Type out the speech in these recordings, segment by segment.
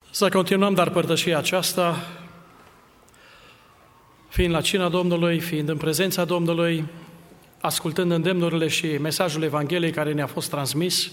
Să continuăm, dar părtășia aceasta, fiind la cina Domnului, fiind în prezența Domnului, ascultând îndemnurile și mesajul Evangheliei care ne-a fost transmis,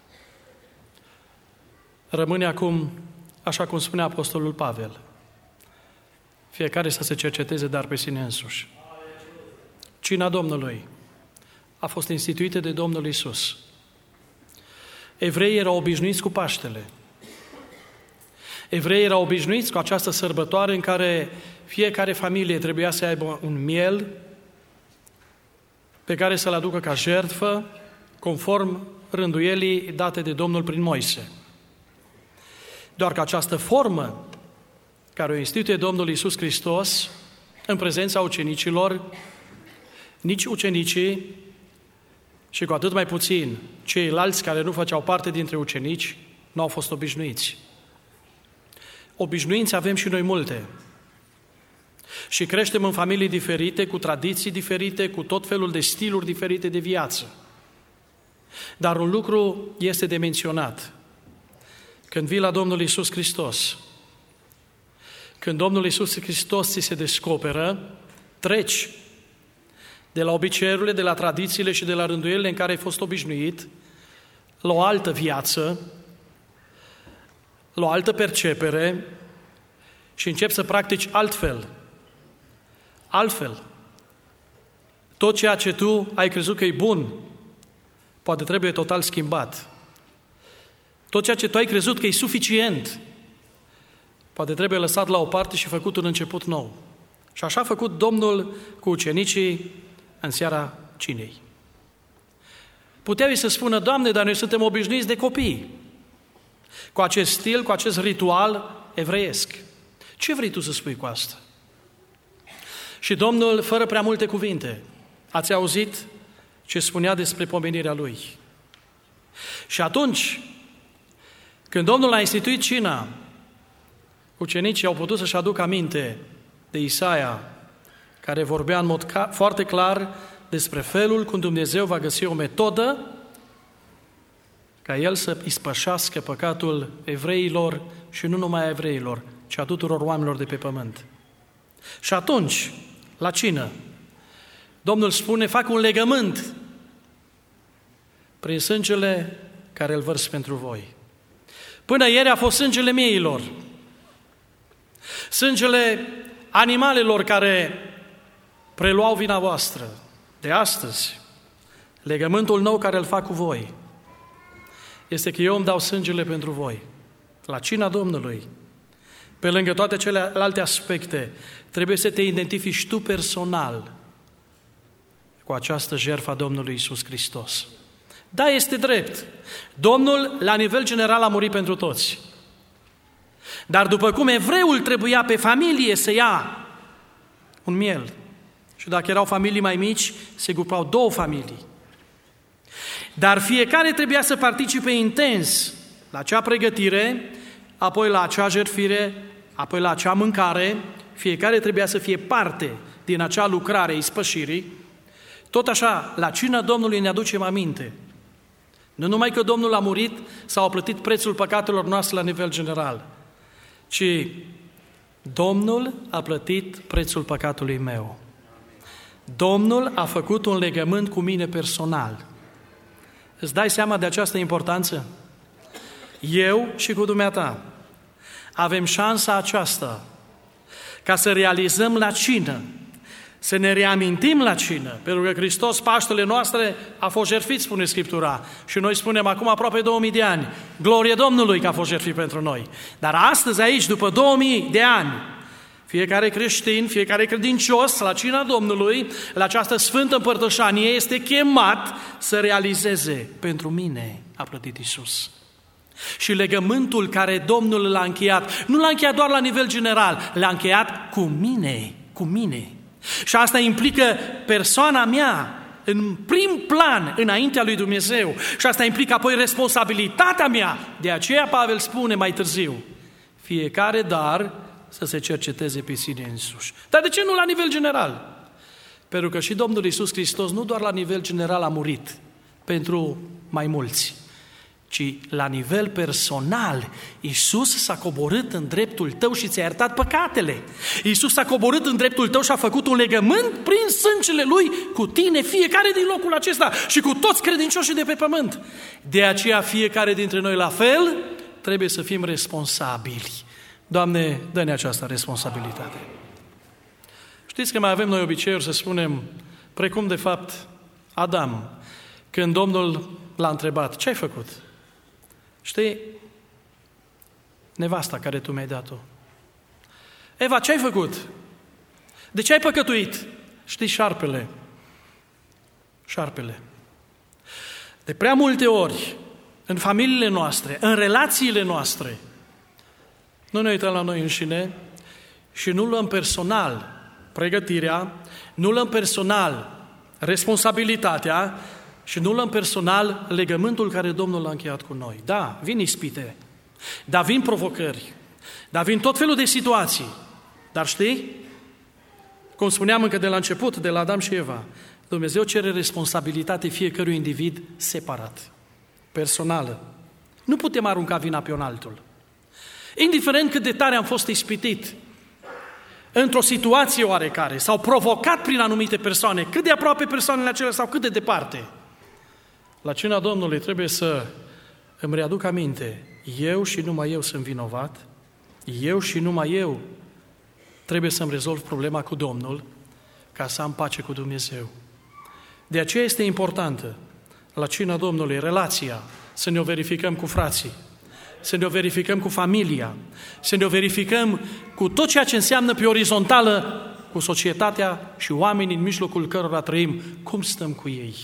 rămâne acum, așa cum spunea Apostolul Pavel, fiecare să se cerceteze, dar pe sine însuși. Cina Domnului a fost instituită de Domnul Iisus. Evreii erau obișnuiți cu Paștele. Evreii erau obișnuiți cu această sărbătoare în care fiecare familie trebuia să aibă un miel pe care să-l aducă ca jertfă, conform rânduielii date de Domnul prin Moise. Doar că această formă care o instituie Domnul Iisus Hristos în prezența ucenicilor, nici ucenicii și cu atât mai puțin ceilalți care nu făceau parte dintre ucenici nu au fost obișnuiți. Obișnuințe avem și noi multe. Și creștem în familii diferite, cu tradiții diferite, cu tot felul de stiluri diferite de viață. Dar un lucru este de menționat. Când vii la Domnul Iisus Hristos, când Domnul Iisus Hristos ți se descoperă, treci de la obiceiurile, de la tradițiile și de la rânduielile în care ai fost obișnuit, la o altă viață, la o altă percepere și începi să practici altfel. Altfel. Tot ceea ce tu ai crezut că e bun, poate trebuie total schimbat. Tot ceea ce tu ai crezut că e suficient, poate trebuie lăsat la o parte și făcut un început nou. Și așa a făcut Domnul cu ucenicii în seara cinei. Puteau să spună: Doamne, dar noi suntem obișnuiți de copii, cu acest stil, cu acest ritual evreiesc. Ce vrei tu să spui cu asta? Și Domnul, fără prea multe cuvinte, ați auzit ce spunea despre pomenirea Lui. Și atunci, când Domnul a instituit cina, ucenicii au putut să-și aducă aminte de Isaia, care vorbea în mod foarte clar despre felul cum Dumnezeu va găsi o metodă ca El să ispășească păcatul evreilor și nu numai a evreilor, ci a tuturor oamenilor de pe pământ. Și atunci, la cină, Domnul spune: fac un legământ prin sângele care îl vărs pentru voi. Până ieri a fost sângele mieilor, sângele animalelor care preluau vina voastră. De astăzi, legământul nou care îl fac cu voi este că eu îmi dau sângele pentru voi. La cina Domnului, pe lângă toate celelalte aspecte, trebuie să te identifici tu personal cu această jertfă a Domnului Iisus Hristos. Da, este drept. Domnul, la nivel general, a murit pentru toți. Dar după cum evreul trebuia pe familie să ia un miel, și dacă erau familii mai mici, se grupau 2 familii. Dar fiecare trebuia să participe intens la acea pregătire, apoi la acea jertfire, apoi la acea mâncare. Fiecare trebuia să fie parte din acea lucrare a ispășirii. Tot așa, la cina Domnului ne aducem aminte. Nu numai că Domnul a murit sau a plătit prețul păcatelor noastre la nivel general, ci Domnul a plătit prețul păcatului meu. Domnul a făcut un legământ cu mine personal. Îți dai seama de această importanță? Eu și cu dumneata avem șansa aceasta ca să realizăm la cină, să ne reamintim la cină, pentru că Hristos, Paștele noastre, a fost jertfit, spune Scriptura. Și noi spunem acum aproape 2000 de ani, glorie Domnului că a fost jertfit pentru noi. Dar astăzi aici, după 2000 de ani, fiecare creștin, fiecare credincios, la cina Domnului, la această sfântă împărtășanie, este chemat să realizeze: pentru mine a plătit Iisus. Și legământul care Domnul l-a încheiat, nu l-a încheiat doar la nivel general, l-a încheiat cu mine. Și asta implică persoana mea în prim plan înaintea lui Dumnezeu. Și asta implică apoi responsabilitatea mea. De aceea Pavel spune mai târziu: fiecare dar să se cerceteze pe sine însuși. Dar de ce nu la nivel general? Pentru că și Domnul Iisus Hristos nu doar la nivel general a murit pentru mai mulți, ci la nivel personal. Iisus s-a coborât în dreptul tău și ți-a iertat păcatele. Iisus s-a coborât în dreptul tău și a făcut un legământ prin sângele Lui cu tine, fiecare din locul acesta și cu toți credincioșii de pe pământ. De aceea fiecare dintre noi la fel trebuie să fim responsabili. Doamne, dă-ne această responsabilitate. Știți că mai avem noi obiceiuri să spunem, precum de fapt Adam, când Domnul l-a întrebat, ce ai făcut? Știi, nevasta care tu mi-ai dat-o. Eva, ce ai făcut? De ce ai păcătuit? Știi, șarpele. De prea multe ori, în familiile noastre, în relațiile noastre, nu ne uităm la noi înșine și nu luăm personal pregătirea, nu luăm personal responsabilitatea și nu luăm personal legământul care Domnul l-a încheiat cu noi. Da, vin ispite, da, vin provocări, da, vin tot felul de situații. Dar știi, cum spuneam încă de la început, de la Adam și Eva, Dumnezeu cere responsabilitate fiecărui individ separat, personală. Nu putem arunca vina pe un altul. Indiferent cât de tare am fost ispitit într-o situație oarecare sau provocat prin anumite persoane, cât de aproape persoanele acelea sau cât de departe, la cina Domnului trebuie să îmi readuc aminte, eu și numai eu sunt vinovat, eu și numai eu trebuie să-mi rezolv problema cu Domnul ca să am pace cu Dumnezeu. De aceea este importantă la cina Domnului relația, să ne o verificăm cu frații, să ne o verificăm cu familia, să ne o verificăm cu tot ceea ce înseamnă pe orizontală cu societatea și oamenii în mijlocul cărora trăim, cum stăm cu ei.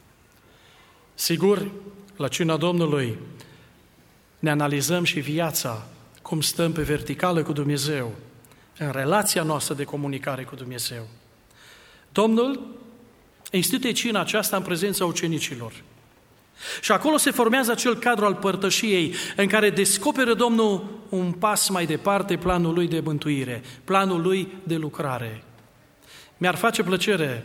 Sigur, la cina Domnului ne analizăm și viața, cum stăm pe verticală cu Dumnezeu, în relația noastră de comunicare cu Dumnezeu. Domnul instituie cina aceasta în prezența ucenicilor. Și acolo se formează acel cadru al părtășiei în care descoperă Domnul un pas mai departe planul Lui de mântuire, planul Lui de lucrare. Mi-ar face plăcere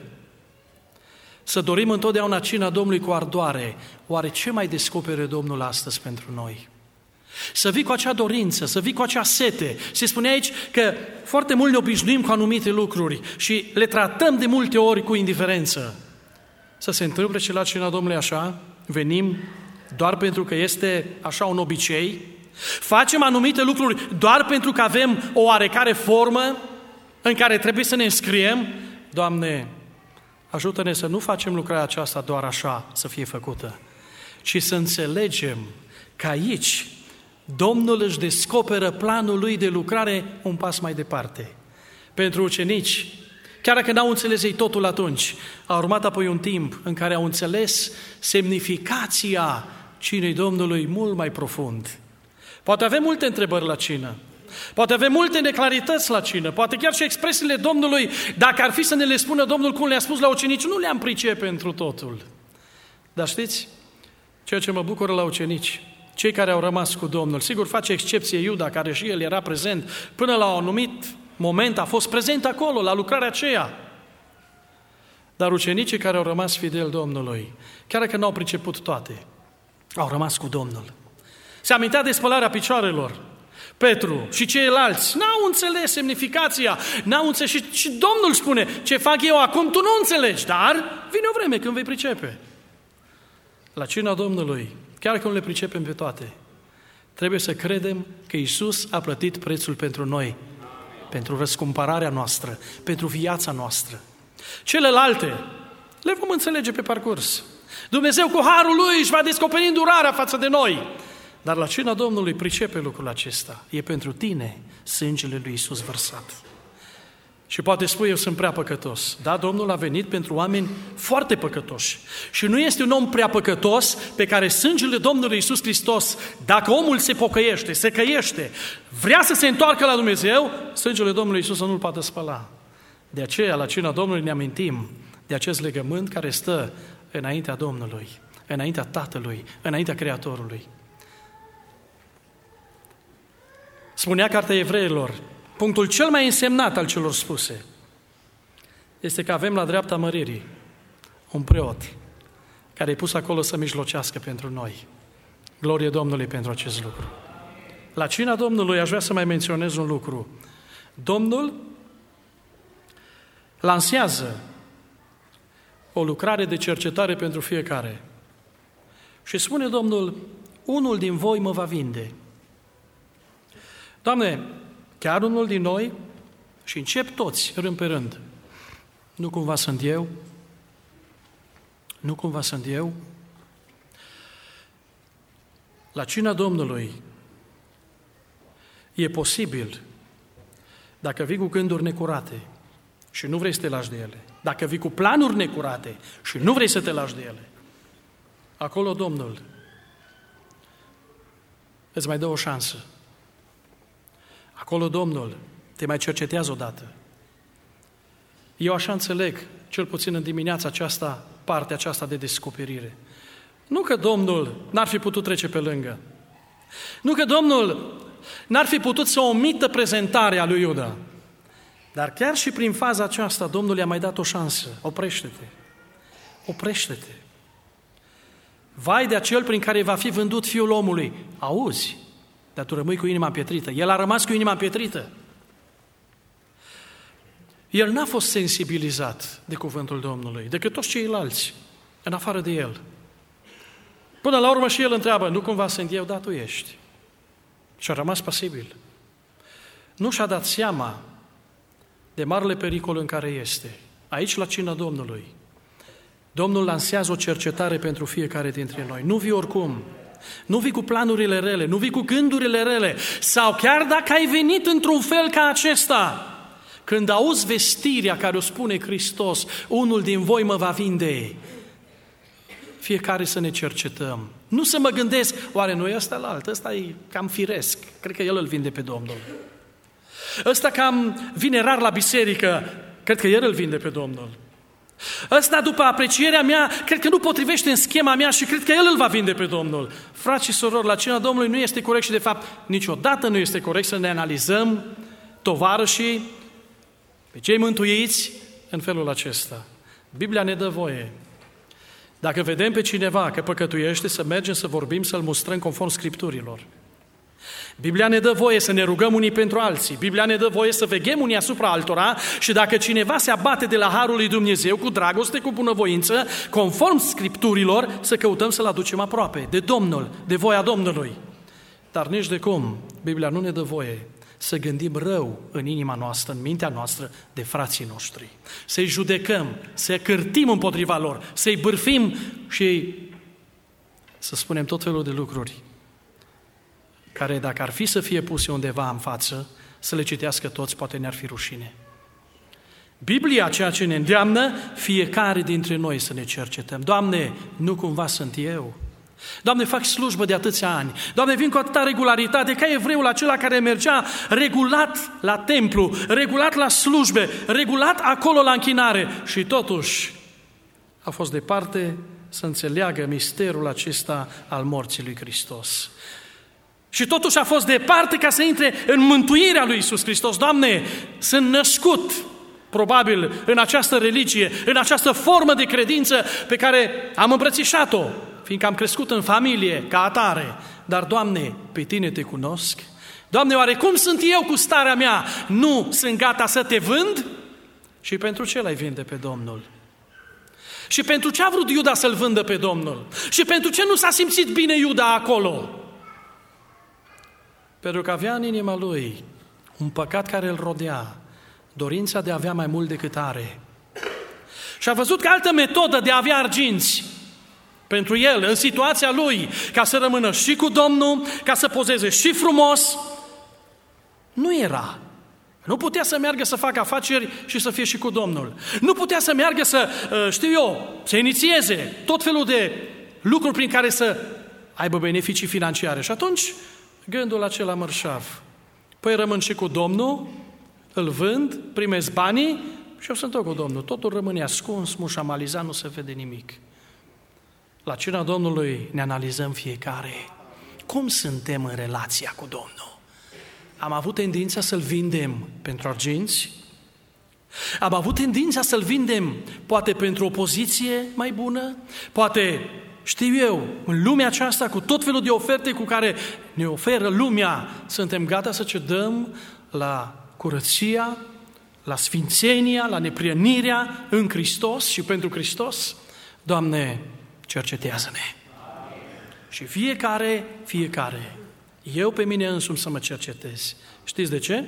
să dorim întotdeauna cina Domnului cu ardoare. Oare ce mai descoperă Domnul astăzi pentru noi? Să vii cu acea dorință, să vii cu acea sete. Se spune aici că foarte mult ne obișnuim cu anumite lucruri și le tratăm de multe ori cu indiferență. Să se întâmple și la cina Domnului așa? Venim doar pentru că este așa un obicei? Facem anumite lucruri doar pentru că avem o oarecare formă în care trebuie să ne înscriem? Doamne, ajută-ne să nu facem lucrarea aceasta doar așa să fie făcută, ci să înțelegem că aici Domnul își descoperă planul Lui de lucrare un pas mai departe. Pentru ucenici, chiar dacă n-au înțeles ei totul atunci, a urmat apoi un timp în care au înțeles semnificația cinei Domnului mult mai profund. Poate avem multe întrebări la cină, poate avem multe neclarități la cină, poate chiar și expresiile Domnului, dacă ar fi să ne le spună Domnul cum le-a spus la ucenici, nu le-am pricepe pentru totul. Dar știți, ceea ce mă bucură la ucenici, cei care au rămas cu Domnul, sigur face excepție Iuda, care și el era prezent, până la un anumit moment a fost prezent acolo, la lucrarea aceea. Dar ucenicii care au rămas fideli Domnului, chiar dacă n-au priceput toate, au rămas cu Domnul. Se amintea de spălarea picioarelor. Petru și ceilalți n-au înțeles semnificația, n-au înțeles și Domnul spune, ce fac eu acum tu nu înțelegi, dar vine o vreme când vei pricepe. La cina Domnului, chiar când nu le pricepem pe toate, trebuie să credem că Iisus a plătit prețul pentru noi, pentru răscumpărarea noastră, pentru viața noastră. Celelalte le vom înțelege pe parcurs. Dumnezeu cu harul Lui își va descoperi îndurarea față de noi. Dar la cina Domnului pricepe lucrul acesta. E pentru tine sângele lui Iisus vărsat. Și poate spui, eu sunt prea păcătos. Da, Domnul a venit pentru oameni foarte păcătoși. Și nu este un om prea păcătos pe care sângele Domnului Iisus Hristos, dacă omul se pocăiește, se căiește, vrea să se întoarcă la Dumnezeu, sângele Domnului Iisus nu-l poate spăla. De aceea, la cina Domnului ne amintim de acest legământ care stă înaintea Domnului, înaintea Tatălui, înaintea Creatorului. Spunea Cartea Evreilor, punctul cel mai însemnat al celor spuse este că avem la dreapta măririi un preot care e pus acolo să mijlocească pentru noi. Glorie Domnului pentru acest lucru. La cina Domnului aș vrea să mai menționez un lucru. Domnul lansează o lucrare de cercetare pentru fiecare. Și spune Domnul, unul din voi mă va vinde. Doamne, chiar unul din noi? Și încep toți, rând pe rând. Nu cumva sunt eu? Nu cumva sunt eu? La cina Domnului e posibil, dacă vii cu gânduri necurate și nu vrei să te lași de ele, dacă vii cu planuri necurate și nu vrei să te lași de ele, acolo Domnul îți mai dă o șansă. Acolo Domnul te mai cercetează odată. Eu așa înțeleg, cel puțin în dimineața aceasta, partea aceasta de descoperire. Nu că Domnul n-ar fi putut trece pe lângă. Nu că Domnul n-ar fi putut să omită prezentarea lui Iuda. Dar chiar și prin faza aceasta, Domnul i-a mai dat o șansă. Oprește-te. Oprește-te. Vai de acel prin care va fi vândut Fiul omului. Auzi, dar tu rămâi cu inima împietrită. El a rămas cu inima împietrită. El n-a fost sensibilizat de cuvântul Domnului, decât toți ceilalți, în afară de el. Până la urmă și el întreabă, nu cumva sunt eu, dar tu ești. Și a rămas pasibil. Nu și-a dat seama de marele pericol în care este. Aici, la cina Domnului, Domnul lansează o cercetare pentru fiecare dintre noi. Nu vii oricum. Nu vii cu planurile rele, nu vii cu gândurile rele. Sau chiar dacă ai venit într-un fel ca acesta, când auzi vestirea care o spune Hristos, unul din voi mă va vinde, fiecare să ne cercetăm. Nu să mă gândesc, oare nu e ăsta la alt? Ăsta e cam firesc. Cred că el îl vinde pe Domnul. Ăsta cam vine rar la biserică. Cred că el îl vinde pe Domnul. Ăsta, după aprecierea mea, cred că nu potrivește în schema mea și cred că el îl va vinde pe Domnul. Frați și surori, la cina Domnului nu este corect și de fapt niciodată nu este corect să ne analizăm tovarășii, pe cei mântuiți în felul acesta. Biblia ne dă voie. Dacă vedem pe cineva că păcătuiește, să mergem să vorbim, să-l mustrăm conform Scripturilor. Biblia ne dă voie să ne rugăm unii pentru alții. Biblia ne dă voie să veghem unii asupra altora și dacă cineva se abate de la harul lui Dumnezeu cu dragoste, cu bunăvoință, conform Scripturilor, să căutăm să-l aducem aproape de Domnul, de voia Domnului. Dar nici de cum, Biblia nu ne dă voie să gândim rău în inima noastră, în mintea noastră, de frații noștri. Să-i judecăm, să-i cârtim împotriva lor, să-i bârfim și să spunem tot felul de lucruri care, dacă ar fi să fie puse undeva în față, să le citească toți, poate ne-ar fi rușine. Biblia, ceea ce ne îndeamnă, fiecare dintre noi să ne cercetăm. Doamne, nu cumva sunt eu? Doamne, fac slujbă de atâția ani. Doamne, vin cu atâta regularitate ca evreul acela care mergea regulat la templu, regulat la slujbe, regulat acolo la închinare și totuși a fost departe să înțeleagă misterul acesta al morții lui Hristos. Și totuși a fost departe ca să intre în mântuirea lui Iisus Hristos. Doamne, sunt născut probabil în această religie, în această formă de credință pe care am îmbrățișat-o, fiindcă am crescut în familie ca atare. Dar, Doamne, pe Tine Te cunosc. Doamne, oare cum sunt eu cu starea mea? Nu sunt gata să Te vând? Și pentru ce l-ai vinde pe Domnul? Și pentru ce a vrut Iuda să-L vândă pe Domnul? Și pentru ce nu s-a simțit bine Iuda acolo? Pentru că avea în inima lui un păcat care îl rodea, dorința de a avea mai mult decât are. Și a văzut că altă metodă de a avea arginți pentru el, în situația lui, ca să rămână și cu Domnul, ca să pozeze și frumos, nu era. Nu putea să meargă să facă afaceri și să fie și cu Domnul. Nu putea să meargă să, să inițieze tot felul de lucruri prin care să aibă beneficii financiare. Și atunci gândul acela mărșav. Păi rămân și cu Domnul, îl vând, primesc banii și eu sunt tot cu Domnul. Totul rămâne ascuns, mușamalizat, nu se vede nimic. La cina Domnului ne analizăm fiecare. Cum suntem în relația cu Domnul? Am avut tendința să-L vindem pentru arginți? Am avut tendința să-L vindem poate pentru o poziție mai bună? Poate știu eu, în lumea aceasta, cu tot felul de oferte cu care ne oferă lumea, suntem gata să cedăm la curăția, la sfințenia, la neprienirea în Hristos și pentru Hristos? Doamne, cercetează-ne! Și fiecare, eu pe mine însumi să mă cercetez. Știți de ce?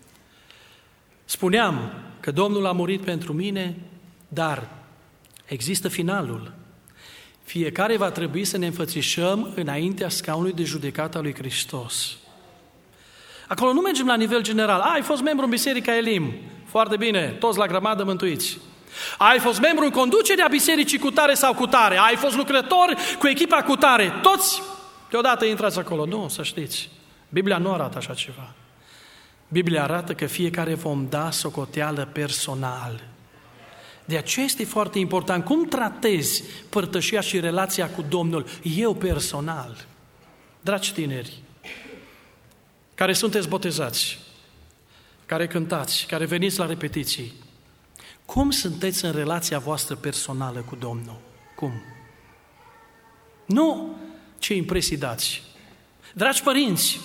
Spuneam că Domnul a murit pentru mine, dar există finalul. Fiecare va trebui să ne înfățișăm înaintea scaunului de judecată a lui Hristos. Acolo nu mergem la nivel general. Ai fost membru în Biserica Elim. Foarte bine, toți la grămadă mântuiți. Ai fost membru în conducerea bisericii cu tare sau cu tare. Ai fost lucrător cu echipa cu tare. Toți deodată intrați acolo. Nu, să știți. Biblia nu arată așa ceva. Biblia arată că fiecare vom da socoteală personal. De aceea este foarte important cum tratezi părtășia și relația cu Domnul, eu personal. Dragi tineri, care sunteți botezați, care cântați, care veniți la repetiții, cum sunteți în relația voastră personală cu Domnul? Cum? Nu ce impresii dați. Dragi părinți,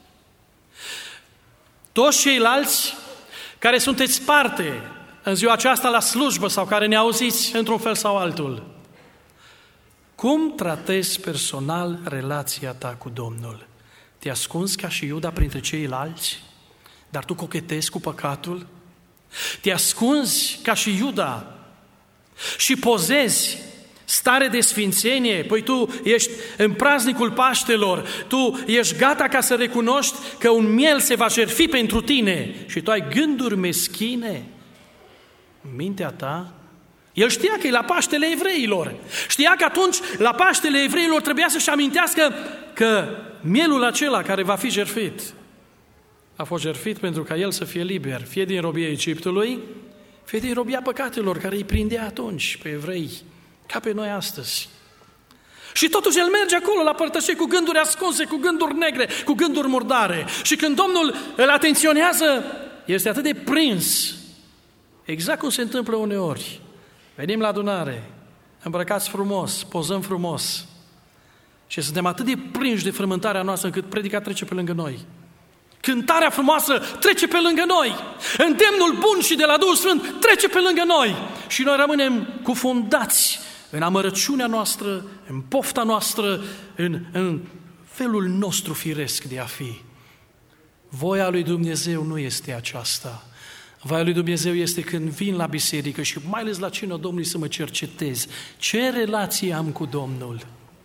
toți ceilalți care sunteți parte în ziua aceasta la slujbă sau care ne auziți într-un fel sau altul, cum tratezi personal relația ta cu Domnul? Te ascunzi ca și Iuda printre ceilalți, dar tu cochetezi cu păcatul? Te ascunzi ca și Iuda și pozezi stare de sfințenie? Păi tu ești în praznicul Paștelor, tu ești gata ca să recunoști că un miel se va jertfi pentru tine și tu ai gânduri meschine în mintea ta? El știa că e la Paștele evreilor. Știa că atunci, la Paștele evreilor, trebuia să-și amintească că mielul acela care va fi jertfit a fost jertfit pentru ca el să fie liber, fie din robia Egiptului, fie din robia păcatelor care îi prindea atunci pe evrei, ca pe noi astăzi. Și totuși el merge acolo la părtășie cu gânduri ascunse, cu gânduri negre, cu gânduri murdare. Și când Domnul îl atenționează, este atât de prins, exact cum se întâmplă uneori. Venim la adunare, îmbrăcați frumos, pozăm frumos și suntem atât de prinși de frământarea noastră încât predica trece pe lângă noi. Cântarea frumoasă trece pe lângă noi. Îndemnul bun și de la Duhul Sfânt trece pe lângă noi. Și noi rămânem cufundați în amărăciunea noastră, în pofta noastră, în felul nostru firesc de a fi. Voia lui Dumnezeu nu este aceasta. Voia lui Dumnezeu este când vin la biserică și mai ales la cină Domnului să mă cercetez. Ce relație am cu Domnul?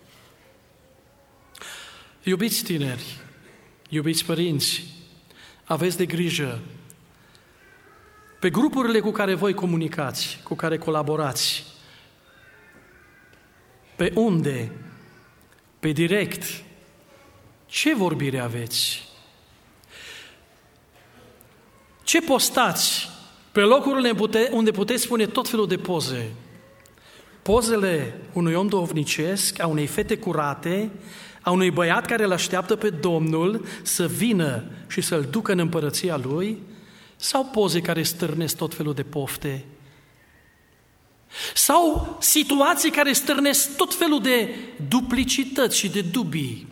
Iubiți tineri, iubiți părinți, aveți de grijă pe grupurile cu care voi comunicați, cu care colaborați. Pe unde? Pe direct. Ce vorbire aveți? Ce postați pe locurile unde puteți spune tot felul de poze? Pozele unui om duhovnicesc, a unei fete curate, a unui băiat care îl așteaptă pe Domnul să vină și să-l ducă în împărăția lui? Sau poze care stârnesc tot felul de pofte? Sau situații care stârnesc tot felul de duplicități și de dubii?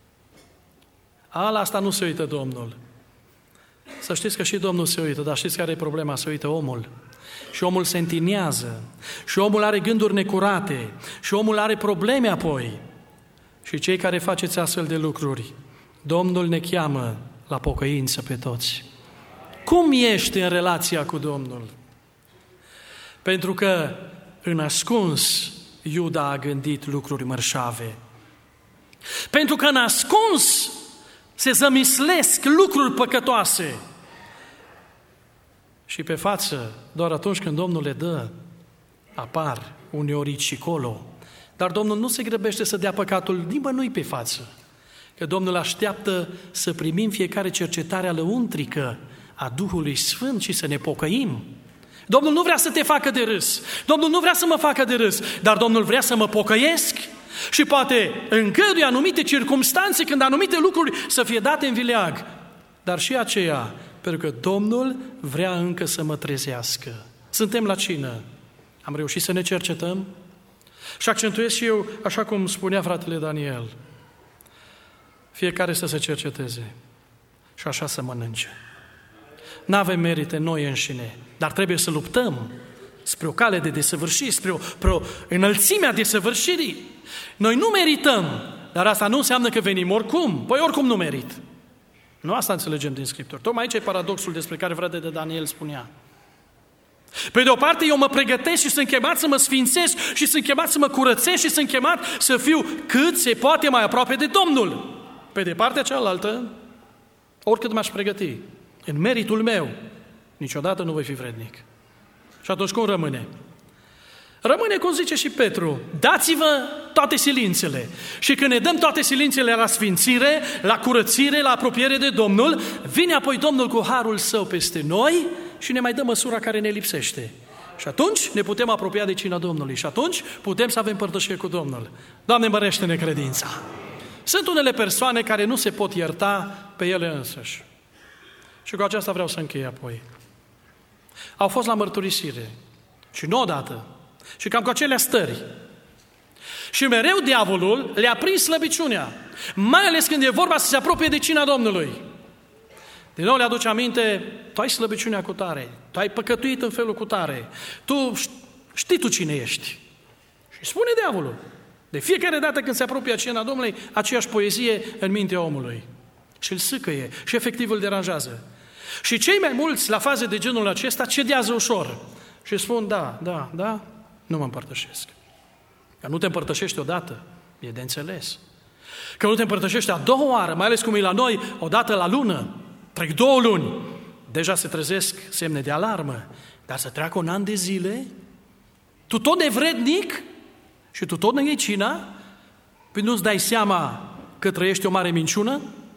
La asta nu se uită Domnul. Să știți că și Domnul se uită, dar știți care e problema? Se uită omul. Și omul se întinează. Și omul are gânduri necurate. Și omul are probleme apoi. Și cei care faceți astfel de lucruri, Domnul ne cheamă la pocăință pe toți. Cum ești în relația cu Domnul? Pentru că în ascuns Iuda a gândit lucruri mărșave. Pentru că în ascuns se zămislesc lucruri păcătoase. Și pe față, doar atunci când Domnul le dă, apar uneori aici și colo. Dar Domnul nu se grăbește să dea păcatul nimănui pe față. Că Domnul așteaptă să primim fiecare cercetare lăuntrică a Duhului Sfânt și să ne pocăim. Domnul nu vrea să te facă de râs. Domnul nu vrea să mă facă de râs. Dar Domnul vrea să mă pocăiesc și poate îngăduie anumite circumstanțe când anumite lucruri să fie date în vileag. Dar și aceea, pentru că Domnul vrea încă să mă trezească. Suntem la cină. Am reușit să ne cercetăm? Și accentuez și eu, așa cum spunea fratele Daniel, fiecare să se cerceteze și așa să mănânce. N-avem merite noi înșine, dar trebuie să luptăm spre o cale de desăvârșire, spre o înălțime a desăvârșirii. Noi nu merităm, dar asta nu înseamnă că venim oricum. Păi oricum nu merit. Nu asta înțelegem din Scripturi. Tocmai aici e paradoxul despre care fratele Daniel spunea. Pe de o parte, eu mă pregătesc și sunt chemat să mă sfințesc și sunt chemat să mă curățesc și sunt chemat să fiu cât se poate mai aproape de Domnul. Pe de partea cealaltă, oricât m-aș pregăti, în meritul meu, niciodată nu voi fi vrednic. Și atunci cum rămâne? Rămâne, cum zice și Petru, dați-vă toate silințele. Și când ne dăm toate silințele la sfințire, la curățire, la apropiere de Domnul, vine apoi Domnul cu harul Său peste noi și ne mai dă măsura care ne lipsește. Și atunci ne putem apropia de cina Domnului. Și atunci putem să avem părtășie cu Domnul. Doamne, mărește-ne credința! Sunt unele persoane care nu se pot ierta pe ele însăși. Și cu aceasta vreau să închei apoi. Au fost la mărturisire. Și nu odată. Și cam cu acelea stări. Și mereu diavolul le-a prins slăbiciunea. Mai ales când e vorba să se apropie de cina Domnului. Din nou le aduce aminte, tu ai slăbiciunea cu tare, tu ai păcătuit în felul cu tare, tu știi tu cine ești. Și spune diavolul, de fiecare dată când se apropie cina Domnului, aceeași poezie în mintea omului. Și îl sâcăie și efectiv îl deranjează. Și cei mai mulți la faze de genul acesta cedează ușor și spun, da, nu mă împărtășesc. Că nu te împărtășești odată, e de înțeles. Că nu te împărtășești a doua oară, mai ales cum e la noi, odată la lună, trec 2 luni, deja se trezesc semne de alarmă, dar să treacă 1 an de zile, tu tot nevrednic și tu tot nu iei cina, păi nu-ți dai seama că trăiești o mare minciună?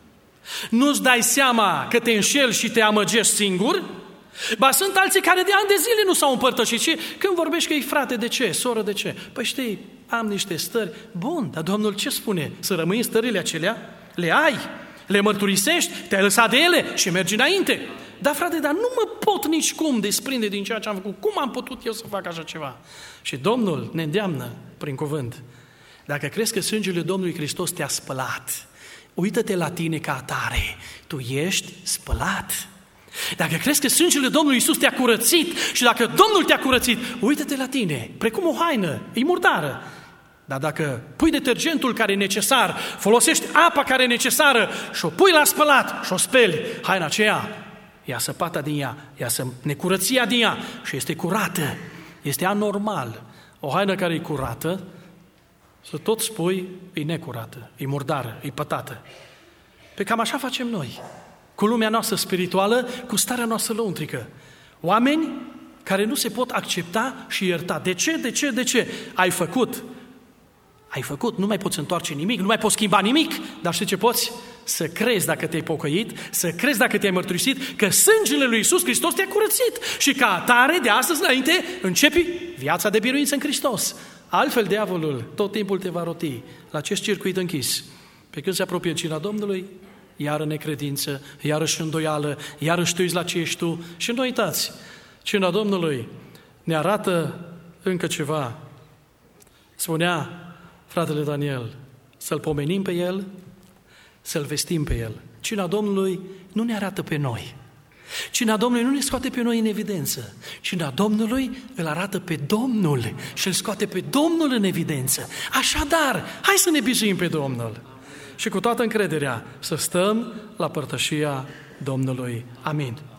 Nu-ți dai seama că te înșeli și te amăgești singur? Ba sunt alții care de ani de zile nu s-au împărtășit și când vorbești că e frate, de ce? Soră, de ce? Păi știi, am niște stări. Bun, dar Domnul ce spune? Să rămâi în stările acelea? Le ai, le mărturisești, te-ai lăsat de ele și mergi înainte. Da, frate, dar nu mă pot nicicum desprinde din ceea ce am făcut. Cum am putut eu să fac așa ceva? Și Domnul ne îndeamnă prin cuvânt. Dacă crezi că sângele Domnului Hristos te-a spălat, uită-te la tine ca atare. Tu ești spălat. Dacă crezi că sângele Domnului Iisus te-a curățit și dacă Domnul te-a curățit, uită-te la tine, precum o haină, e murdară. Dar dacă pui detergentul care e necesar, folosești apa care e necesară și o pui la spălat și o speli, haina aceea, ia săpata din ea, ia necurăția din ea și este curată. Este anormal. O haină care e curată, să tot spui, e necurată, e murdară, e pătată. Pe cam așa facem noi, cu lumea noastră spirituală, cu starea noastră lăuntrică. Oameni care nu se pot accepta și ierta. De ce? Ai făcut, nu mai poți întoarce nimic, nu mai poți schimba nimic, dar știi ce poți? Să crezi dacă te-ai pocăit, să crezi dacă te-ai mărturisit, că sângele lui Iisus Hristos te-a curățit și ca atare de astăzi înainte începi viața de biruință în Hristos. Altfel diavolul tot timpul te va roti la acest circuit închis. Pe când se apropie cina Domnului, iară necredință, iarăși îndoială, iarăși te uiți la ce ești tu. Și nu uitați, cina Domnului ne arată încă ceva. Spunea fratele Daniel, să-L pomenim pe El, să-L vestim pe El. Cina Domnului nu ne arată pe noi. Cina Domnului nu ne scoate pe noi în evidență. Cina Domnului îl arată pe Domnul și îl scoate pe Domnul în evidență. Așadar, hai să ne bizuim pe Domnul și cu toată încrederea să stăm la părtășia Domnului. Amin.